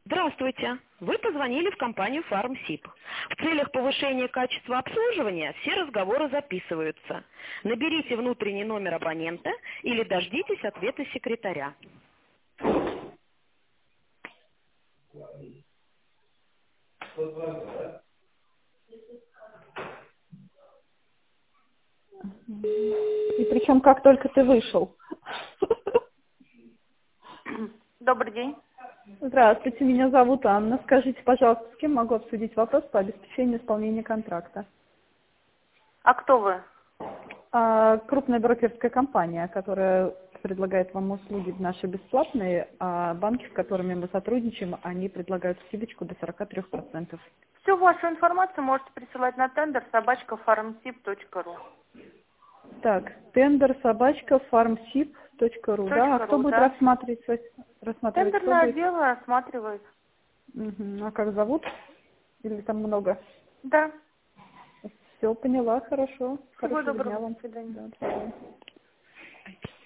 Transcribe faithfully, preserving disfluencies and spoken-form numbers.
Здравствуйте! Вы позвонили в компанию FarmSip. В целях повышения качества обслуживания все разговоры записываются. Наберите внутренний номер абонента или дождитесь ответа секретаря. И причем как только ты вышел. Добрый день. Здравствуйте, меня зовут Анна. Скажите, пожалуйста, с кем могу обсудить вопрос по обеспечению исполнения контракта? А кто вы? А, крупная брокерская компания, которая предлагает вам услуги наши бесплатные, а банки, с которыми мы сотрудничаем, они предлагают скидочку до сорок три процента. Всю вашу информацию можете присылать на тендер собачка фармсип точка ру. Так, тендер собачка фармсип точка ру. Да, а кто будет да. рассматривать? рассматривать кто Тендерное будет? отдел рассматривает. Угу. А как зовут? Или там много? Да. Все, поняла, хорошо. Всего Хорошего доброго. дня вам. До свидания. Да, до свидания.